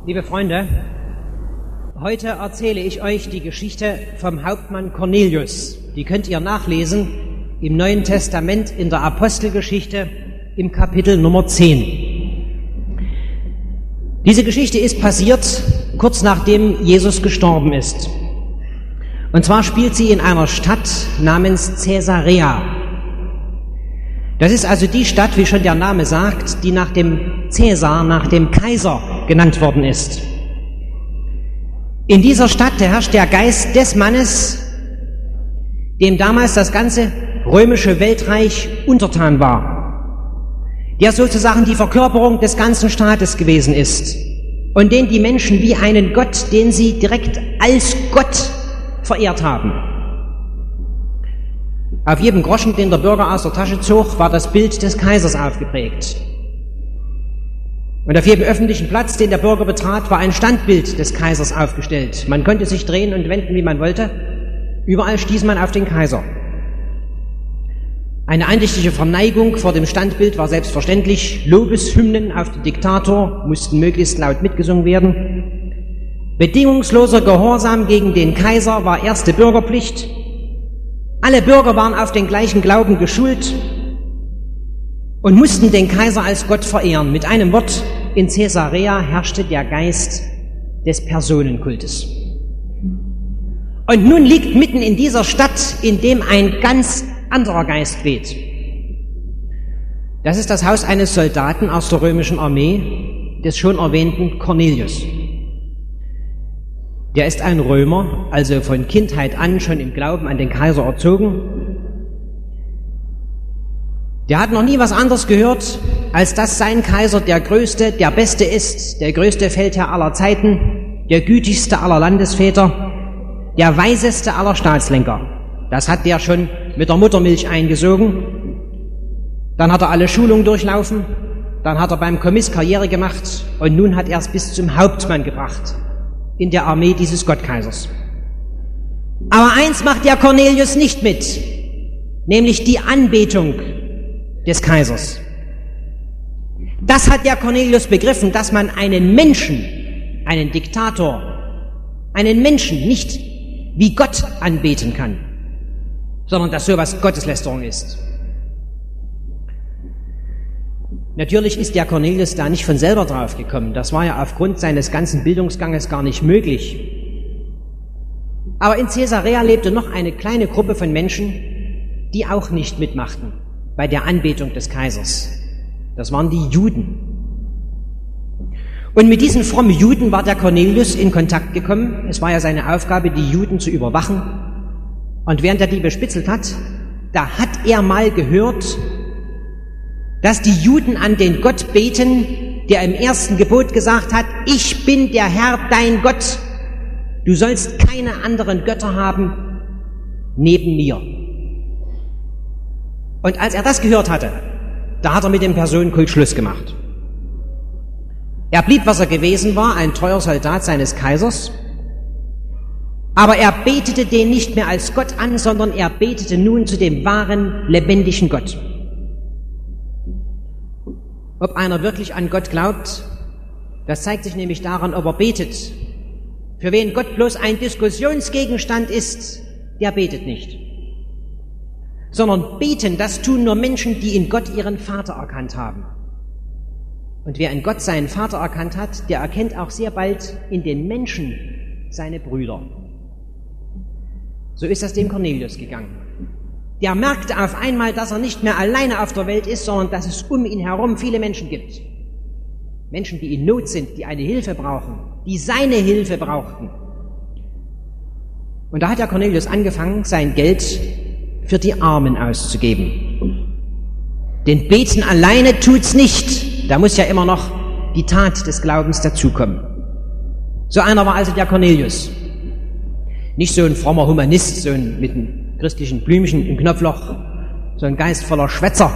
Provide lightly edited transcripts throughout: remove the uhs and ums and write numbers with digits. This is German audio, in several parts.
Liebe Freunde, heute erzähle ich euch die Geschichte vom Hauptmann Cornelius. Die könnt ihr nachlesen im Neuen Testament in der Apostelgeschichte im Kapitel Nummer 10. Diese Geschichte ist passiert kurz nachdem Jesus gestorben ist. Und zwar spielt sie in einer Stadt namens Caesarea. Das ist also die Stadt, wie schon der Name sagt, die nach dem Cäsar, nach dem Kaiser genannt worden ist. In dieser Stadt herrscht der Geist des Mannes, dem damals das ganze römische Weltreich untertan war, der sozusagen die Verkörperung des ganzen Staates gewesen ist und den die Menschen wie einen Gott, den sie direkt als Gott verehrt haben. Auf jedem Groschen, den der Bürger aus der Tasche zog, war das Bild des Kaisers aufgeprägt. Und auf jedem öffentlichen Platz, den der Bürger betrat, war ein Standbild des Kaisers aufgestellt. Man konnte sich drehen und wenden, wie man wollte. Überall stieß man auf den Kaiser. Eine andächtige Verneigung vor dem Standbild war selbstverständlich. Lobeshymnen auf den Diktator mussten möglichst laut mitgesungen werden. Bedingungsloser Gehorsam gegen den Kaiser war erste Bürgerpflicht. Alle Bürger waren auf den gleichen Glauben geschult und mussten den Kaiser als Gott verehren. Mit einem Wort, in Caesarea herrschte der Geist des Personenkultes. Und nun liegt mitten in dieser Stadt, in dem ein ganz anderer Geist weht. Das ist das Haus eines Soldaten aus der römischen Armee, des schon erwähnten Cornelius. Der ist ein Römer, also von Kindheit an schon im Glauben an den Kaiser erzogen. Der hat noch nie was anderes gehört, als dass sein Kaiser der Größte, der Beste ist, der größte Feldherr aller Zeiten, der gütigste aller Landesväter, der weiseste aller Staatslenker. Das hat der schon mit der Muttermilch eingesogen. Dann hat er alle Schulungen durchlaufen, dann hat er beim Kommiss Karriere gemacht und nun hat er es bis zum Hauptmann gebracht in der Armee dieses Gottkaisers. Aber eins macht der Cornelius nicht mit, nämlich die Anbetung des Kaisers. Das hat der Cornelius begriffen, dass man einen Menschen, einen Diktator, einen Menschen nicht wie Gott anbeten kann, sondern dass sowas Gotteslästerung ist. Natürlich ist der Cornelius da nicht von selber drauf gekommen. Das war ja aufgrund seines ganzen Bildungsganges gar nicht möglich. Aber in Caesarea lebte noch eine kleine Gruppe von Menschen, die auch nicht mitmachten bei der Anbetung des Kaisers. Das waren die Juden. Und mit diesen frommen Juden war der Cornelius in Kontakt gekommen. Es war ja seine Aufgabe, die Juden zu überwachen. Und während er die bespitzelt hat, da hat er mal gehört, dass die Juden an den Gott beten, der im ersten Gebot gesagt hat, ich bin der Herr, dein Gott. Du sollst keine anderen Götter haben neben mir. Und als er das gehört hatte, da hat er mit dem Personenkult Schluss gemacht. Er blieb, was er gewesen war, ein treuer Soldat seines Kaisers, aber er betete den nicht mehr als Gott an, sondern er betete nun zu dem wahren, lebendigen Gott. Ob einer wirklich an Gott glaubt, das zeigt sich nämlich daran, ob er betet. Für wen Gott bloß ein Diskussionsgegenstand ist, der betet nicht. Sondern beten, das tun nur Menschen, die in Gott ihren Vater erkannt haben. Und wer in Gott seinen Vater erkannt hat, der erkennt auch sehr bald in den Menschen seine Brüder. So ist das dem Cornelius gegangen. Der merkte auf einmal, dass er nicht mehr alleine auf der Welt ist, sondern dass es um ihn herum viele Menschen gibt. Menschen, die in Not sind, die eine Hilfe brauchen, die seine Hilfe brauchten. Und da hat der Cornelius angefangen, sein Geld für die Armen auszugeben. Denn Beten alleine tut's nicht. Da muss ja immer noch die Tat des Glaubens dazukommen. So einer war also der Cornelius. Nicht so ein frommer Humanist, so ein mit einem christlichen Blümchen im Knopfloch, so ein Geist voller Schwätzer,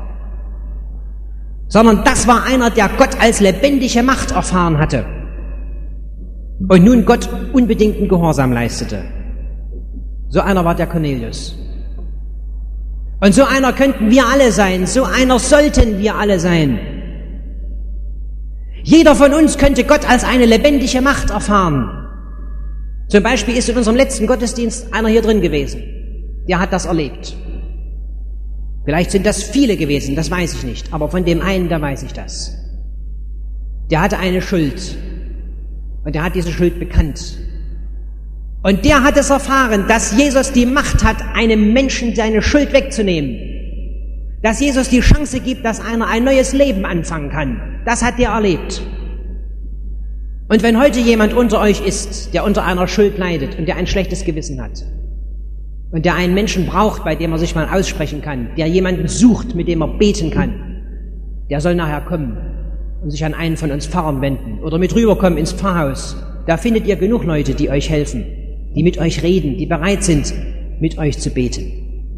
sondern das war einer, der Gott als lebendige Macht erfahren hatte und nun Gott unbedingten Gehorsam leistete. So einer war der Cornelius. Und so einer könnten wir alle sein, so einer sollten wir alle sein. Jeder von uns könnte Gott als eine lebendige Macht erfahren. Zum Beispiel ist in unserem letzten Gottesdienst einer hier drin gewesen. Der hat das erlebt. Vielleicht sind das viele gewesen, das weiß ich nicht. Aber von dem einen, da weiß ich das. Der hatte eine Schuld. Und der hat diese Schuld bekannt. Und der hat es erfahren, dass Jesus die Macht hat, einem Menschen seine Schuld wegzunehmen. Dass Jesus die Chance gibt, dass einer ein neues Leben anfangen kann. Das hat der erlebt. Und wenn heute jemand unter euch ist, der unter einer Schuld leidet und der ein schlechtes Gewissen hat und der einen Menschen braucht, bei dem er sich mal aussprechen kann, der jemanden sucht, mit dem er beten kann, der soll nachher kommen und sich an einen von uns Pfarrern wenden oder mit rüberkommen ins Pfarrhaus. Da findet ihr genug Leute, die euch helfen, die mit euch reden, die bereit sind, mit euch zu beten.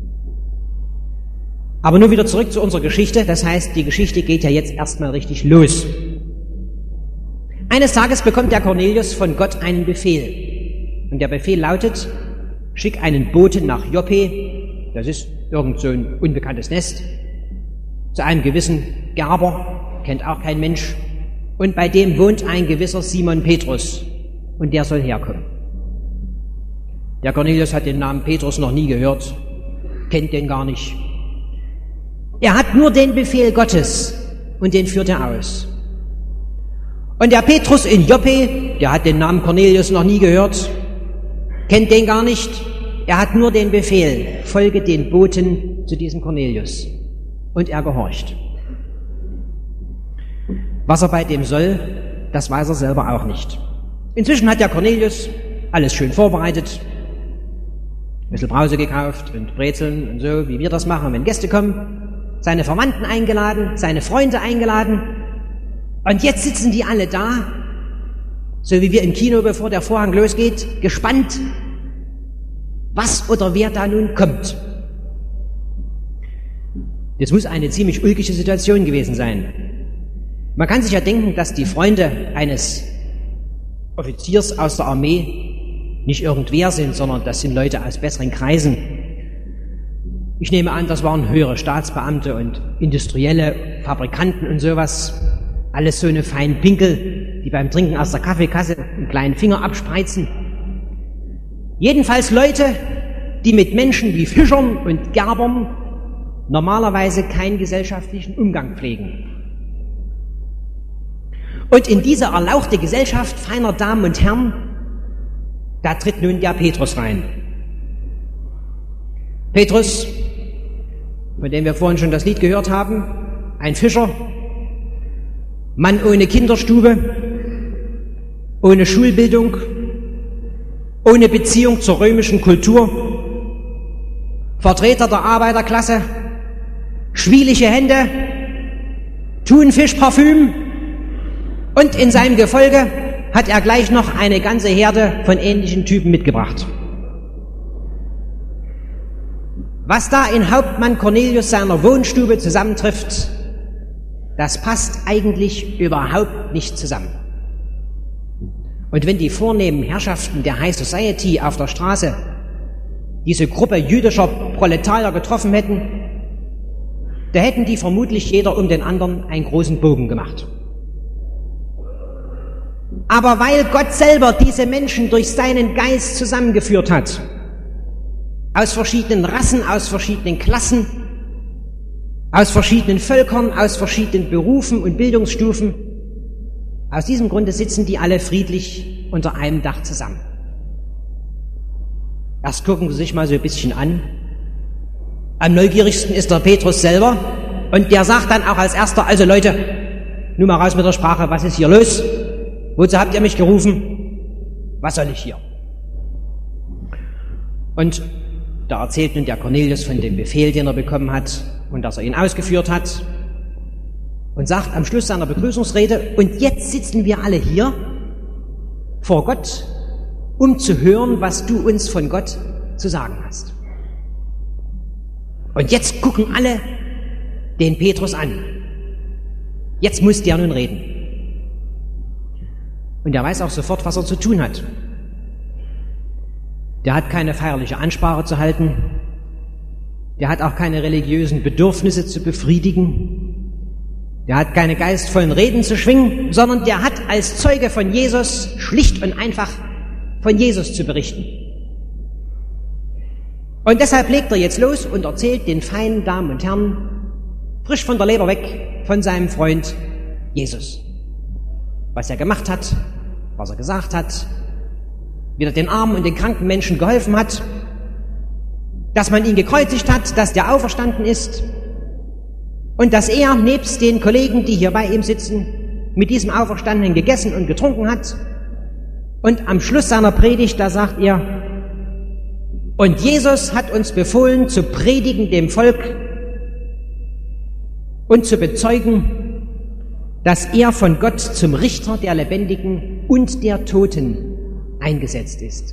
Aber nur wieder zurück zu unserer Geschichte. Das heißt, die Geschichte geht ja jetzt erstmal richtig los. Eines Tages bekommt der Cornelius von Gott einen Befehl. Und der Befehl lautet, schick einen Boten nach Joppe, das ist irgend so ein unbekanntes Nest, zu einem gewissen Gerber, kennt auch kein Mensch, und bei dem wohnt ein gewisser Simon Petrus, und der soll herkommen. Der Cornelius hat den Namen Petrus noch nie gehört, kennt den gar nicht. Er hat nur den Befehl Gottes und den führt er aus. Und der Petrus in Joppe, der hat den Namen Cornelius noch nie gehört, kennt den gar nicht. Er hat nur den Befehl, folge den Boten zu diesem Cornelius. Und er gehorcht. Was er bei dem soll, das weiß er selber auch nicht. Inzwischen hat der Cornelius alles schön vorbereitet, ein bisschen Brause gekauft und Brezeln und so, wie wir das machen, wenn Gäste kommen, seine Verwandten eingeladen, seine Freunde eingeladen. Und jetzt sitzen die alle da, so wie wir im Kino, bevor der Vorhang losgeht, gespannt, was oder wer da nun kommt. Das muss eine ziemlich ulkige Situation gewesen sein. Man kann sich ja denken, dass die Freunde eines Offiziers aus der Armee nicht irgendwer sind, sondern das sind Leute aus besseren Kreisen. Ich nehme an, das waren höhere Staatsbeamte und industrielle Fabrikanten und sowas. Alles so eine feinen Pinkel, die beim Trinken aus der Kaffeekasse einen kleinen Finger abspreizen. Jedenfalls Leute, die mit Menschen wie Fischern und Gerbern normalerweise keinen gesellschaftlichen Umgang pflegen. Und in diese erlauchte Gesellschaft feiner Damen und Herren, da tritt nun der Petrus rein. Petrus, von dem wir vorhin schon das Lied gehört haben, ein Fischer, Mann ohne Kinderstube, ohne Schulbildung, ohne Beziehung zur römischen Kultur, Vertreter der Arbeiterklasse, schwielige Hände, Thunfischparfüm, und in seinem Gefolge hat er gleich noch eine ganze Herde von ähnlichen Typen mitgebracht. Was da in Hauptmann Cornelius seiner Wohnstube zusammentrifft, das passt eigentlich überhaupt nicht zusammen. Und wenn die vornehmen Herrschaften der High Society auf der Straße diese Gruppe jüdischer Proletarier getroffen hätten, da hätten die vermutlich jeder um den anderen einen großen Bogen gemacht. Aber weil Gott selber diese Menschen durch seinen Geist zusammengeführt hat, aus verschiedenen Rassen, aus verschiedenen Klassen, aus verschiedenen Völkern, aus verschiedenen Berufen und Bildungsstufen, aus diesem Grunde sitzen die alle friedlich unter einem Dach zusammen. Erst gucken sie sich mal so ein bisschen an. Am neugierigsten ist der Petrus selber und der sagt dann auch als erster, also Leute, nun mal raus mit der Sprache, was ist hier los? Wozu habt ihr mich gerufen? Was soll ich hier? Und da erzählt nun der Cornelius von dem Befehl, den er bekommen hat und dass er ihn ausgeführt hat und sagt am Schluss seiner Begrüßungsrede, und jetzt sitzen wir alle hier vor Gott, um zu hören, was du uns von Gott zu sagen hast. Und jetzt gucken alle den Petrus an. Jetzt muss der nun reden. Und er weiß auch sofort, was er zu tun hat. Der hat keine feierliche Ansprache zu halten. Der hat auch keine religiösen Bedürfnisse zu befriedigen. Der hat keine geistvollen Reden zu schwingen, sondern der hat als Zeuge von Jesus schlicht und einfach von Jesus zu berichten. Und deshalb legt er jetzt los und erzählt den feinen Damen und Herren frisch von der Leber weg von seinem Freund Jesus. Was er gemacht hat, was er gesagt hat, wie er den armen und den kranken Menschen geholfen hat, dass man ihn gekreuzigt hat, dass der auferstanden ist und dass er nebst den Kollegen, die hier bei ihm sitzen, mit diesem Auferstandenen gegessen und getrunken hat. Und am Schluss seiner Predigt, da sagt er, und Jesus hat uns befohlen, zu predigen dem Volk und zu bezeugen, dass er von Gott zum Richter der Lebendigen und der Toten eingesetzt ist.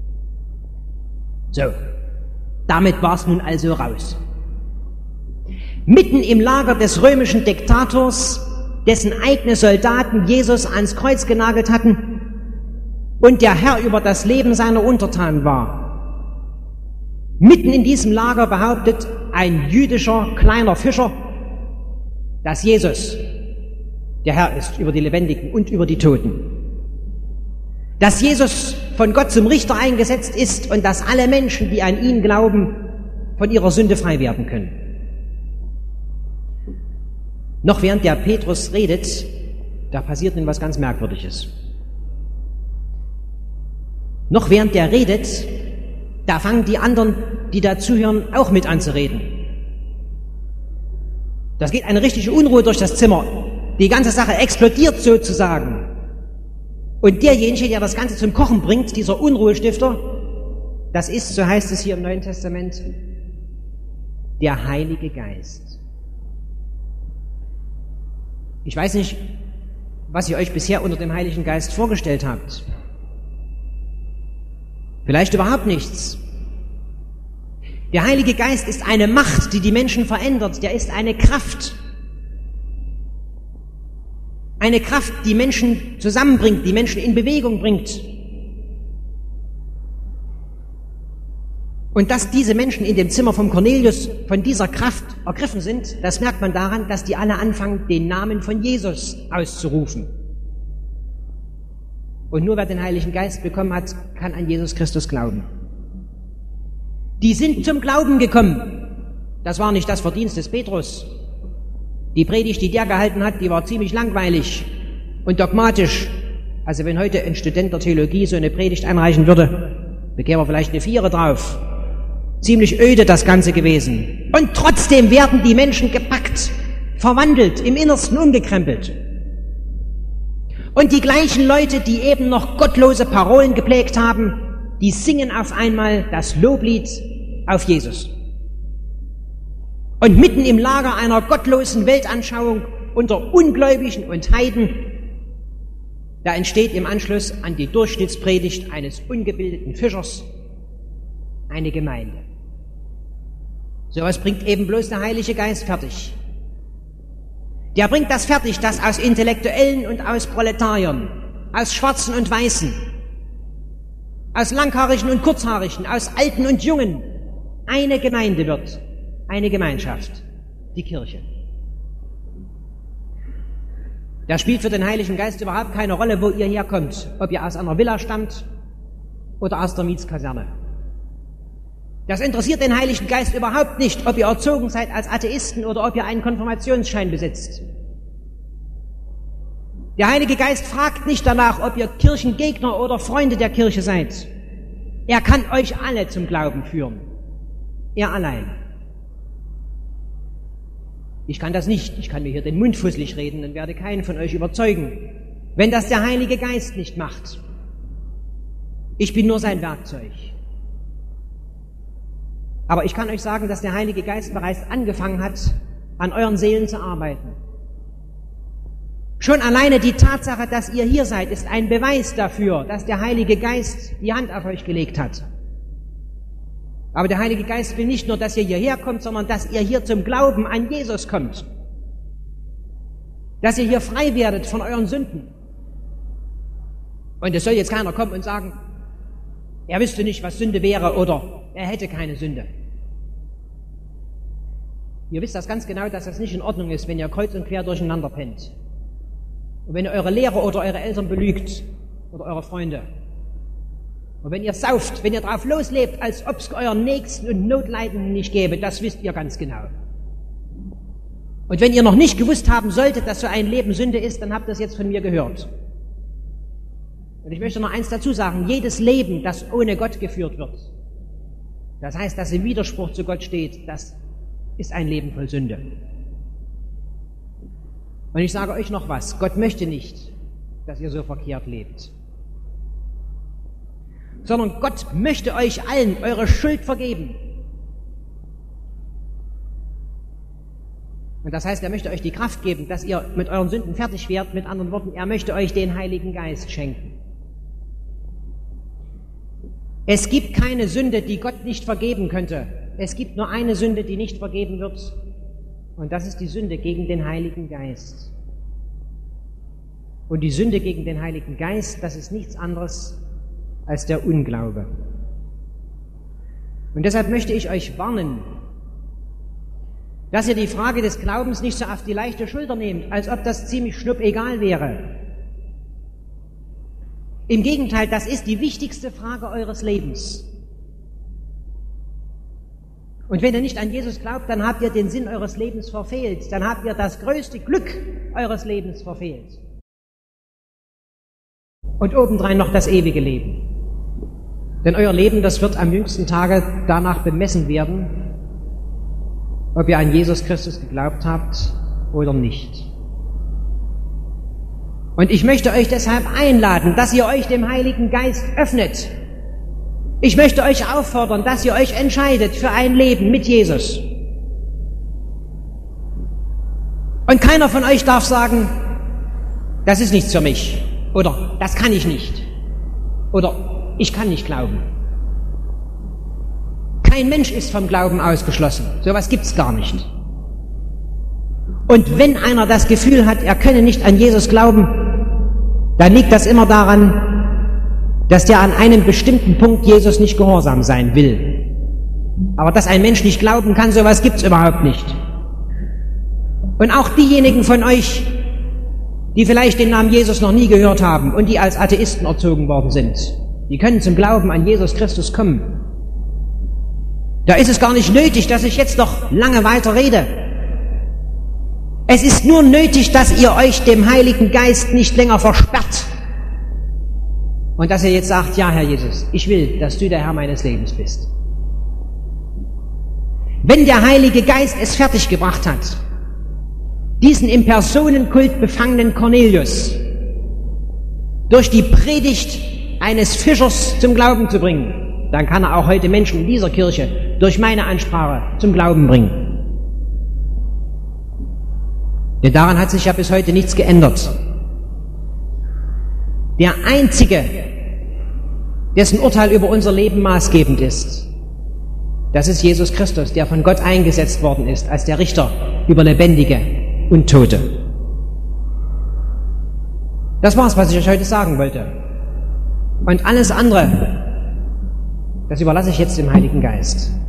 So, damit war es nun also raus. Mitten im Lager des römischen Diktators, dessen eigene Soldaten Jesus ans Kreuz genagelt hatten und der Herr über das Leben seiner Untertanen war. Mitten in diesem Lager behauptet ein jüdischer kleiner Fischer, dass Jesus der Herr ist über die Lebendigen und über die Toten. Dass Jesus von Gott zum Richter eingesetzt ist und dass alle Menschen, die an ihn glauben, von ihrer Sünde frei werden können. Noch während der Petrus redet, da passiert nun was ganz Merkwürdiges. Noch während der redet, da fangen die anderen, die da zuhören, auch mit an zu reden. Das geht eine richtige Unruhe durch das Zimmer. Die ganze Sache explodiert sozusagen. Und derjenige, der das Ganze zum Kochen bringt, dieser Unruhestifter, das ist, so heißt es hier im Neuen Testament, der Heilige Geist. Ich weiß nicht, was ihr euch bisher unter dem Heiligen Geist vorgestellt habt. Vielleicht überhaupt nichts. Der Heilige Geist ist eine Macht, die die Menschen verändert. Der ist eine Kraft. Eine Kraft, die Menschen zusammenbringt, die Menschen in Bewegung bringt. Und dass diese Menschen in dem Zimmer vom Cornelius von dieser Kraft ergriffen sind, das merkt man daran, dass die alle anfangen, den Namen von Jesus auszurufen. Und nur wer den Heiligen Geist bekommen hat, kann an Jesus Christus glauben. Die sind zum Glauben gekommen. Das war nicht das Verdienst des Petrus. Die Predigt, die der gehalten hat, die war ziemlich langweilig und dogmatisch. Also wenn heute ein Student der Theologie so eine Predigt einreichen würde, bekäme er vielleicht eine 4 drauf. Ziemlich öde das Ganze gewesen. Und trotzdem werden die Menschen gepackt, verwandelt, im Innersten umgekrempelt. Und die gleichen Leute, die eben noch gottlose Parolen geprägt haben, die singen auf einmal das Loblied auf Jesus. Und mitten im Lager einer gottlosen Weltanschauung unter Ungläubigen und Heiden, da entsteht im Anschluss an die Durchschnittspredigt eines ungebildeten Fischers eine Gemeinde. So was bringt eben bloß der Heilige Geist fertig. Der bringt das fertig, dass aus Intellektuellen und aus Proletariern, aus Schwarzen und Weißen, aus Langhaarigen und Kurzhaarigen, aus Alten und Jungen eine Gemeinde wird, eine Gemeinschaft, die Kirche. Da spielt für den Heiligen Geist überhaupt keine Rolle, wo ihr herkommt, ob ihr aus einer Villa stammt oder aus der Mietskaserne. Das interessiert den Heiligen Geist überhaupt nicht, ob ihr erzogen seid als Atheisten oder ob ihr einen Konfirmationsschein besitzt. Der Heilige Geist fragt nicht danach, ob ihr Kirchengegner oder Freunde der Kirche seid. Er kann euch alle zum Glauben führen. Er allein. Ich kann das nicht. Ich kann mir hier den Mund fusselig reden und werde keinen von euch überzeugen, wenn das der Heilige Geist nicht macht. Ich bin nur sein Werkzeug. Aber ich kann euch sagen, dass der Heilige Geist bereits angefangen hat, an euren Seelen zu arbeiten. Schon alleine die Tatsache, dass ihr hier seid, ist ein Beweis dafür, dass der Heilige Geist die Hand auf euch gelegt hat. Aber der Heilige Geist will nicht nur, dass ihr hierher kommt, sondern dass ihr hier zum Glauben an Jesus kommt. Dass ihr hier frei werdet von euren Sünden. Und es soll jetzt keiner kommen und sagen, er wüsste nicht, was Sünde wäre oder er hätte keine Sünde. Ihr wisst das ganz genau, dass das nicht in Ordnung ist, wenn ihr kreuz und quer durcheinander pennt. Und wenn ihr eure Lehrer oder eure Eltern belügt oder eure Freunde. Und wenn ihr sauft, wenn ihr drauf loslebt, als ob es euren Nächsten und Notleidenden nicht gäbe, das wisst ihr ganz genau. Und wenn ihr noch nicht gewusst haben solltet, dass so ein Leben Sünde ist, dann habt ihr es jetzt von mir gehört. Und ich möchte noch eins dazu sagen, jedes Leben, das ohne Gott geführt wird, das heißt, das im Widerspruch zu Gott steht, das ist ein Leben voll Sünde. Und ich sage euch noch was, Gott möchte nicht, dass ihr so verkehrt lebt. Sondern Gott möchte euch allen eure Schuld vergeben. Und das heißt, er möchte euch die Kraft geben, dass ihr mit euren Sünden fertig werdet. Mit anderen Worten, er möchte euch den Heiligen Geist schenken. Es gibt keine Sünde, die Gott nicht vergeben könnte. Es gibt nur eine Sünde, die nicht vergeben wird. Und das ist die Sünde gegen den Heiligen Geist. Und die Sünde gegen den Heiligen Geist, das ist nichts anderes als der Unglaube. Und deshalb möchte ich euch warnen, dass ihr die Frage des Glaubens nicht so auf die leichte Schulter nehmt, als ob das ziemlich schnuppegal wäre. Im Gegenteil, das ist die wichtigste Frage eures Lebens. Und wenn ihr nicht an Jesus glaubt, dann habt ihr den Sinn eures Lebens verfehlt. Dann habt ihr das größte Glück eures Lebens verfehlt. Und obendrein noch das ewige Leben. Denn euer Leben, das wird am jüngsten Tage danach bemessen werden, ob ihr an Jesus Christus geglaubt habt oder nicht. Und ich möchte euch deshalb einladen, dass ihr euch dem Heiligen Geist öffnet. Ich möchte euch auffordern, dass ihr euch entscheidet für ein Leben mit Jesus. Und keiner von euch darf sagen, das ist nichts für mich. Oder das kann ich nicht. Oder ich kann nicht glauben. Kein Mensch ist vom Glauben ausgeschlossen. So etwas gibt's gar nicht. Und wenn einer das Gefühl hat, er könne nicht an Jesus glauben, dann liegt das immer daran, dass der an einem bestimmten Punkt Jesus nicht gehorsam sein will. Aber dass ein Mensch nicht glauben kann, so etwas gibt's überhaupt nicht. Und auch diejenigen von euch, die vielleicht den Namen Jesus noch nie gehört haben und die als Atheisten erzogen worden sind, die können zum Glauben an Jesus Christus kommen. Da ist es gar nicht nötig, dass ich jetzt noch lange weiter rede. Es ist nur nötig, dass ihr euch dem Heiligen Geist nicht länger versperrt. Und dass ihr jetzt sagt, ja, Herr Jesus, ich will, dass du der Herr meines Lebens bist. Wenn der Heilige Geist es fertiggebracht hat, diesen im Personenkult befangenen Cornelius durch die Predigt eines Fischers zum Glauben zu bringen, dann kann er auch heute Menschen in dieser Kirche durch meine Ansprache zum Glauben bringen. Denn daran hat sich ja bis heute nichts geändert. Der Einzige, dessen Urteil über unser Leben maßgebend ist, das ist Jesus Christus, der von Gott eingesetzt worden ist als der Richter über Lebendige und Tote. Das war's, was ich euch heute sagen wollte. Und alles andere, das überlasse ich jetzt dem Heiligen Geist.